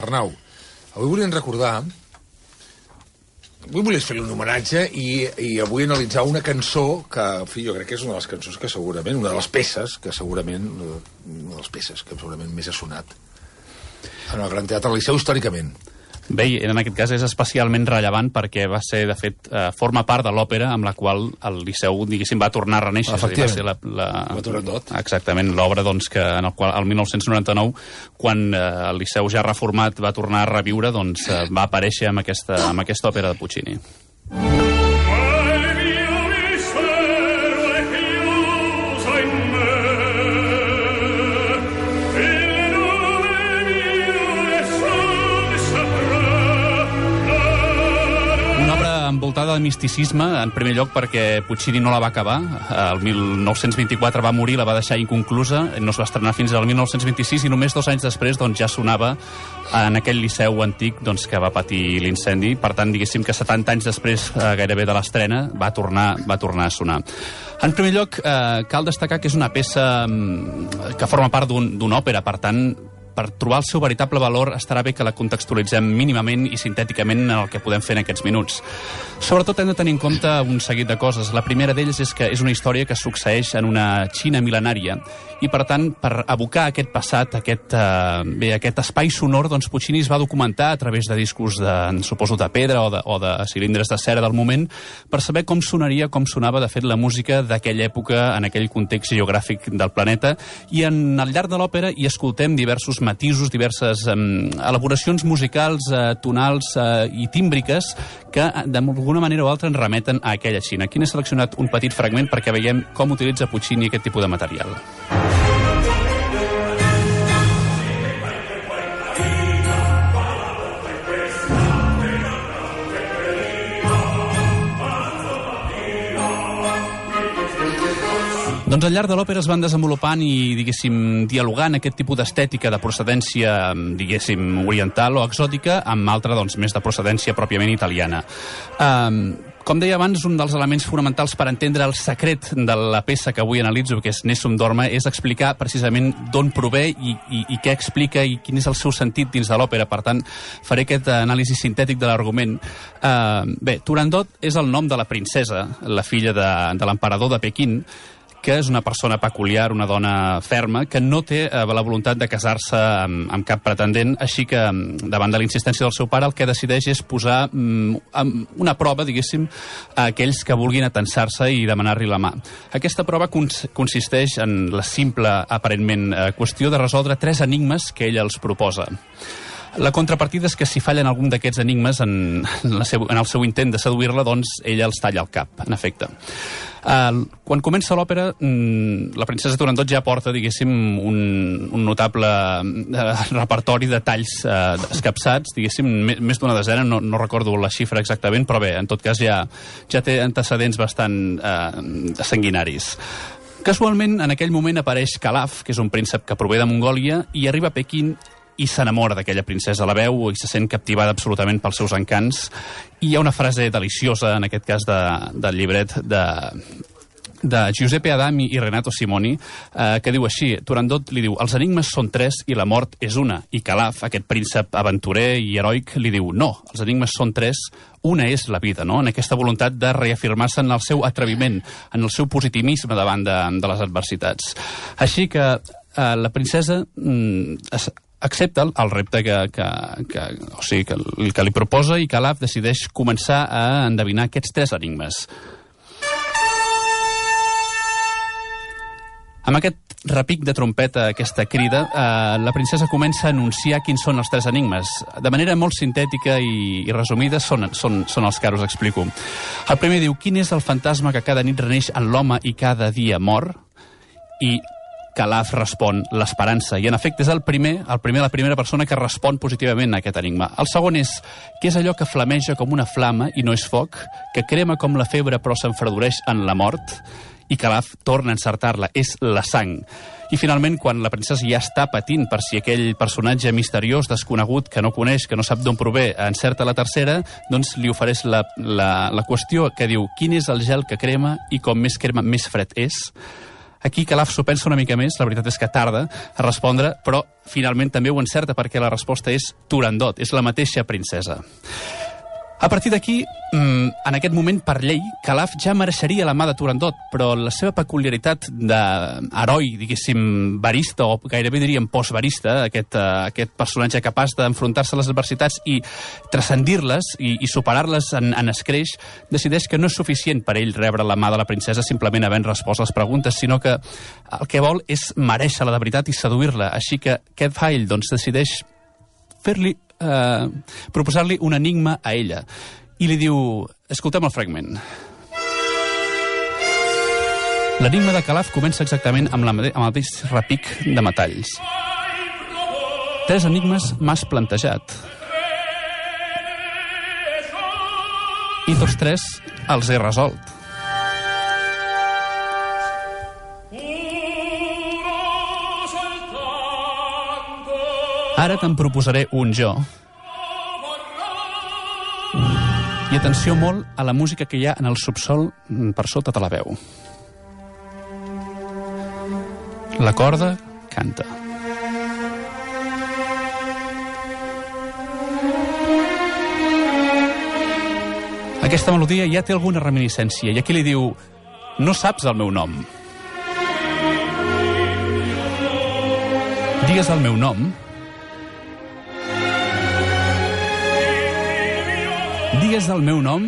Arnau, avui volíem recordar... Avui volies fer-li un homenatge i avui analitzar una cançó que, en fi, jo crec que és una de les cançons que segurament, una de les peces que segurament més ha sonat en el Gran Teatre del Liceu històricament. Bé, en aquest cas és especialment rellevant perquè va ser, de fet, forma part de l'òpera amb la qual el Liceu, diguéssim, va tornar a reneixer. Efectivament, va Turandot. Exactament, l'obra, doncs, que en el qual, el 1999, quan el Liceu ja reformat va tornar a reviure, doncs, va aparèixer amb aquesta òpera de Puccini. Envoltada de misticisme, en primer lloc perquè Puccini no la va acabar. El 1924 va morir, la va deixar inconclusa, no es va estrenar fins al 1926 i només 2 anys després doncs, ja sonava en aquell Liceu antic doncs, que va patir l'incendi. Per tant, diguéssim que 70 anys després, gairebé de l'estrena, va tornar a sonar. En primer lloc, cal destacar que és una peça que forma part d'una òpera, per tant, per trobar el seu veritable valor estarà bé que la contextualitzem mínimament i sintèticament en el que podem fer en aquests minuts. Sobretot hem de tenir en compte un seguit de coses. La primera d'ells és que és una història que succeeix en una Xina mil·lenària i, per tant, per evocar aquest passat, aquest espai sonor, doncs Puccini es va documentar a través de discos suposo de pedra o de cilindres de cera del moment per saber com sonaria, com sonava, de fet, la música d'aquella època en aquell context geogràfic del planeta, i al llarg de l'òpera hi escoltem diversos matisos, diverses elaboracions musicals, tonals i tímbriques que d'alguna manera o altra ens remeten a aquella Xina. Aquí n'he seleccionat un petit fragment perquè veiem com utilitza Puccini aquest tipus de material. Doncs al llarg de l'òpera es van desenvolupant i, diguéssim, dialogant aquest tipus d'estètica de procedència, diguéssim, oriental o exòtica, amb altra, doncs, més de procedència pròpiament italiana. Com deia abans, un dels elements fonamentals per entendre el secret de la peça que avui analitzo, que és Nessun Dorma, és explicar precisament d'on prové i què explica i quin és el seu sentit dins de l'òpera. Per tant, faré aquest anàlisi sintètic de l'argument. Bé, Turandot és el nom de la princesa, la filla de l'emperador de Pequín, que és una persona peculiar, una dona ferma, que no té la voluntat de casar-se amb cap pretendent, així que, davant de la insistència del seu pare, el que decideix és posar una prova, diguéssim, a aquells que vulguin atensar-se i demanar-li la mà. Aquesta prova consisteix en la simple, aparentment, qüestió de resoldre 3 enigmes que ella els proposa. La contrapartida és que si fallen algun d'aquests enigmes en el seu intent de seduir-la, doncs ella els talla al cap, en efecte. Quan comença l'òpera, la princesa Turandot ja porta, diguéssim, un notable repertori de talls escapçats, diguéssim, més d'una desena, no recordo la xifra exactament, però bé, en tot cas ja té antecedents bastant sanguinaris. Casualment, en aquell moment apareix Calaf, que és un príncep que prové de Mongòlia, i arriba a Pequín i s'enamora d'aquella princesa, la veu i se sent captivada absolutament pels seus encants. I hi ha una frase deliciosa, en aquest cas del llibret de Giuseppe Adami i Renato Simoni, que diu així: Turandot li diu, els enigmes són 3 i la mort és una. I Calaf, aquest príncep aventurer i heroic, li diu, no, els enigmes són 3, una és la vida, no? En aquesta voluntat de reafirmar-se en el seu atreviment, en el seu positivisme davant de les adversitats. Així que la princesa accepta el repte que li proposa, i Calaf decideix començar a endevinar aquests 3 enigmes. Amb aquest repic de trompeta, aquesta crida, la princesa comença a anunciar quins són els 3 enigmes. De manera molt sintètica i resumida són els que ara us explico. El primer diu, quin és el fantasma que cada nit reneix en l'home i cada dia mor? I Calaf respon, l'esperança. I en efecte és la primera persona que respon positivament a aquest enigma. El segon és, què és allò que flameja com una flama i no és foc, que crema com la febre però s'enfredoreix en la mort? I Calaf torna a encertar-la, és la sang. I finalment, quan la princesa ja està patint per si aquell personatge misteriós, desconegut, que no coneix, que no sap d'on prové, encerta la tercera, doncs li ofereix la qüestió que diu, quin és el gel que crema i com més crema més fred és? Aquí Calaf s'ho pensa una mica més, la veritat és que tarda a respondre, però finalment també ho encerta perquè la resposta és Turandot, és la mateixa princesa. A partir d'aquí, en aquest moment, per llei, Calaf ja mereixeria la mà de Turandot, però la seva peculiaritat d'heroi, diguéssim, verista, o gairebé diríem postverista, aquest personatge capaç d'enfrontar-se a les adversitats i transcendir-les i superar-les en escreix, decideix que no és suficient per ell rebre la mà de la princesa simplement havent respost les preguntes, sinó que el que vol és merèixer-la de veritat i seduir-la. Així que Cadfael decideix proposar-li un enigma a ella. I li diu... Escoltem el fragment. L'enigma de Calaf comença exactament amb el mateix repic de metalls. 3 enigmes m'has plantejat. I tots 3 els he resolt. Ara te'n proposaré un jo. I atenció molt a la música que hi ha en el subsol per sota de la veu. La corda canta. Aquesta melodia ja té alguna reminiscència i aquí li diu: no saps el meu nom. Digues el meu nom. Digues el meu nom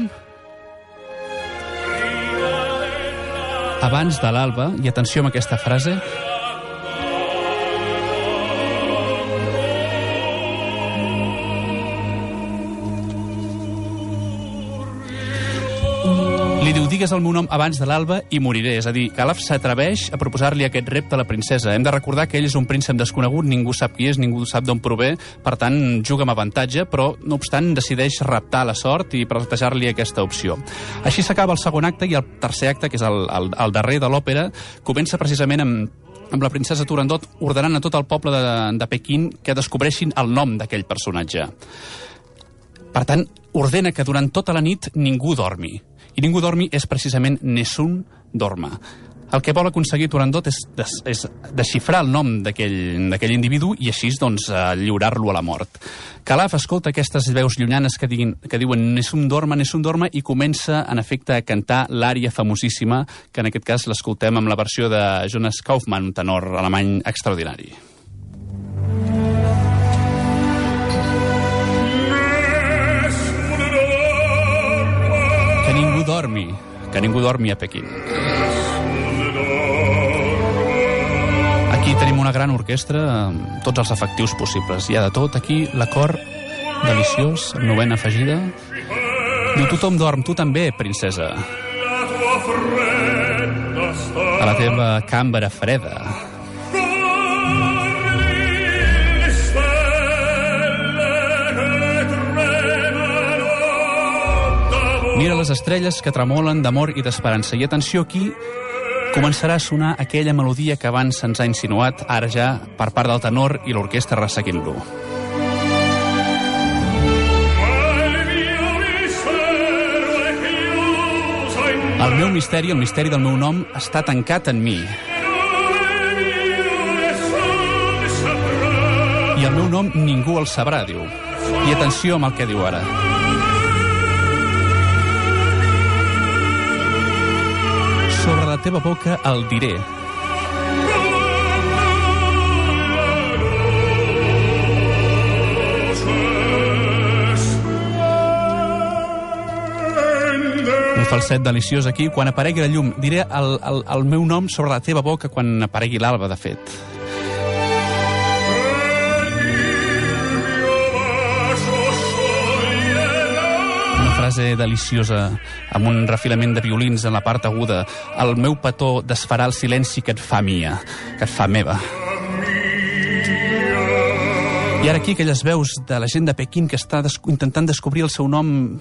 abans de l'alba, i atenció amb aquesta frase, li diu, digues el meu nom abans de l'alba i moriré. És a dir, Calaf s'atreveix a proposar-li aquest repte a la princesa. Hem de recordar que ell és un príncep desconegut, ningú sap qui és, ningú sap d'on prové, per tant, juga amb avantatge, però, no obstant, decideix reptar la sort i plantejar-li aquesta opció. Així s'acaba el segon acte, i el tercer acte, que és el darrer de l'òpera, comença precisament amb la princesa Turandot ordenant a tot el poble de Pequín que descobreixin el nom d'aquell personatge. Per tant, ordena que durant tota la nit ningú dormi. I ningú dormi és precisament Nessun Dorma. El que vol aconseguir Turandot és desxifrar el nom d'aquell individu i així doncs lliurar-lo a la mort. Calaf escolta aquestes veus llunyanes que diuen Nessun Dorma, Nessun Dorma, i comença en efecte a cantar l'ària famosíssima, que en aquest cas l'escoltem amb la versió de Jonas Kaufmann, un tenor alemany extraordinari. Que ningú dormi a Pequín. Aquí tenim una gran orquestra amb tots els efectius possibles. Hi ha de tot aquí, l'acord deliciós, novena afegida. Diu, tothom dorm, tu també, princesa. A la teva cambra freda. Mira les estrelles que tremolen d'amor i d'esperança. I atenció, aquí començarà a sonar aquella melodia que abans se'ns ha insinuat, ara ja per part del tenor i l'orquestra resseguint-lo. El meu misteri, el misteri del meu nom, està tancat en mi. I el meu nom ningú el sabrà, diu. I atenció amb el que diu ara. Sobre la teva boca el diré. Un falset deliciós aquí. Quan aparegui la llum, diré el meu nom sobre la teva boca quan aparegui l'alba, de fet. Frase deliciosa, amb un refilament de violins en la part aguda. El meu petó desfarà el silenci que et fa mia, que et fa meva. I ara aquí aquelles veus de la gent de Pequín que està intentant descobrir el seu nom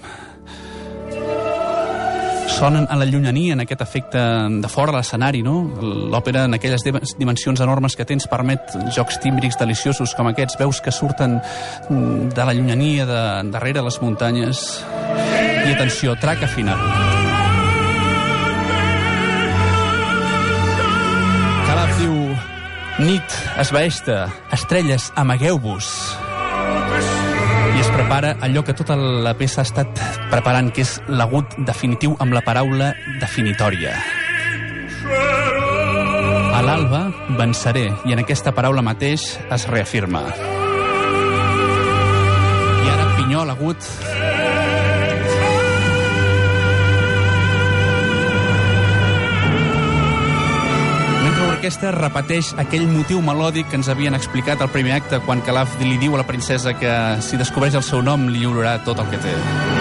sonen a la llunyania, en aquest efecte de fora de l'escenari, no? L'òpera, en aquelles dimensions enormes que tens, permet jocs tímbrics deliciosos com aquests, veus que surten de la llunyania, darrere les muntanyes. I atenció, traca final. Nit, esvaeix-te, estrelles, amagueu-vos. I es prepara allò que tota la peça ha estat preparant, que és l'agut definitiu amb la paraula definitòria. A l'alba venceré, i en aquesta paraula mateix es reafirma. I ara pinyol, agut. L'orquestra repeteix aquell motiu melòdic que ens havien explicat al primer acte quan Calaf li diu a la princesa que si descobreix el seu nom li lliurarà tot el que té.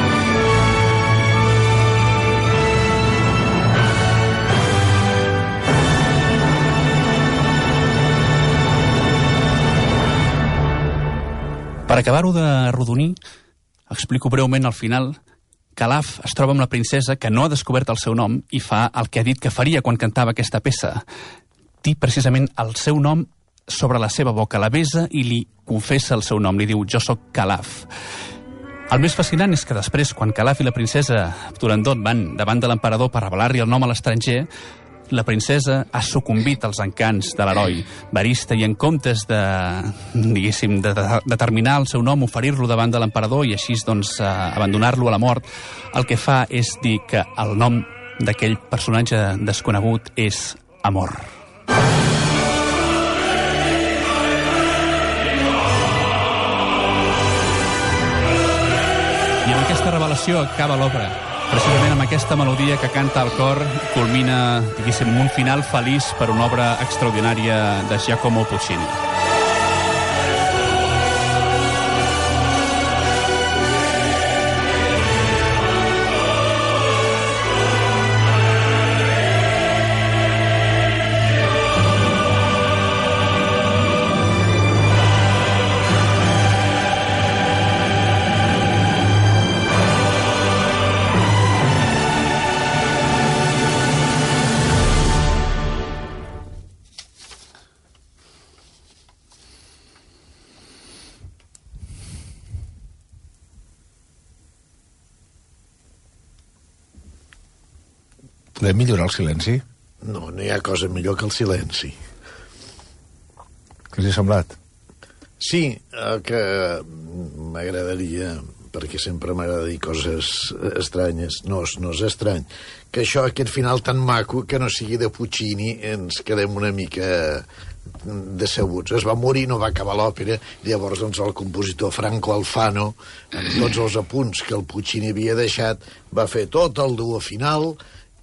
Per acabar-ho de arrodonir, explico breument al final. Calaf es troba amb la princesa que no ha descobert el seu nom i fa el que ha dit que faria quan cantava aquesta peça. Dir precisament el seu nom sobre la seva boca, la besa i li confessa el seu nom, li diu jo sóc Calaf. El més fascinant és que després, quan Calaf i la princesa Turandot van davant de l'emperador per revelar-li el nom a l'estranger, la princesa ha sucumbit als encants de l'heroi Varista i en comptes de, diguéssim, de determinar el seu nom, oferir-lo davant de l'emperador i així doncs abandonar-lo a la mort, el que fa és dir que el nom d'aquell personatge desconegut és Amor. I amb aquesta revelació acaba l'obra. Precisament amb aquesta melodia que canta el cor culmina, diguéssim, un final feliç per una obra extraordinària de Giacomo Puccini. Podem millorar el silenci? No, no hi ha cosa millor que el silenci. Què us ha semblat? Sí, el que m'agradaria, perquè sempre m'agrada dir coses estranyes, no és estrany, que aquest final tan maco que no sigui de Puccini ens quedem una mica decebuts. Es va morir, no va acabar l'òpera, i llavors doncs, el compositor Franco Alfano, amb tots els apunts que el Puccini havia deixat, va fer tot el duo final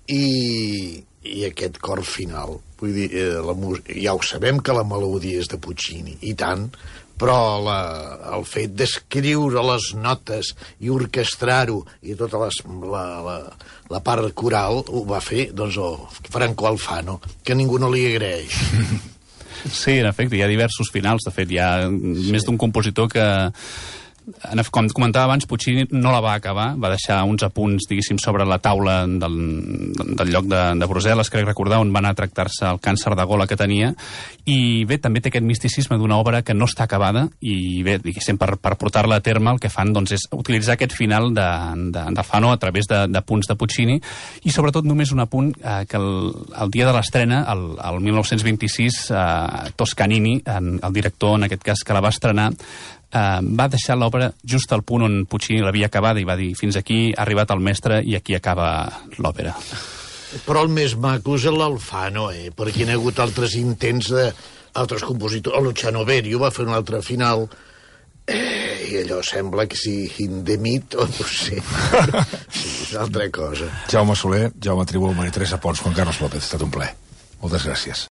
i aquest cor final. Vull dir, ja ho sabem que la melodia és de Puccini, i tant, però el fet d'escriure les notes i orquestrar-ho i tota la part coral ho va fer doncs, Franco Alfano, que ningú no li agraeix. Sí, en efecte, hi ha diversos finals. De fet, hi ha més d'un compositor que, com comentava abans, Puccini no la va acabar, va deixar uns apunts, diguéssim, sobre la taula del lloc de Brussel·les, crec recordar, on va anar a tractar-se el càncer de gola que tenia, i bé, també té aquest misticisme d'una obra que no està acabada, i bé, diguéssim, per portar-la a terme el que fan doncs, és utilitzar aquest final d'Alfano a través de punts de Puccini, i sobretot només un apunt que el dia de l'estrena, el 1926, Toscanini, el director, en aquest cas, que la va estrenar, va deixar l'obra just al punt on Puccini l'havia acabada i va dir, fins aquí ha arribat el mestre i aquí acaba l'òpera. Però el més maco és l'Alfano, perquè hi ha hagut altres intents d'altres compositors. El Luciano Berio va fer un altre final i allò sembla que sí, indemit o no sé. Sí, és una altra cosa. Jaume Soler, Jaume Tribú, Maria Teresa Pons, Juan Carlos López, ha estat un plaer. Moltes gràcies.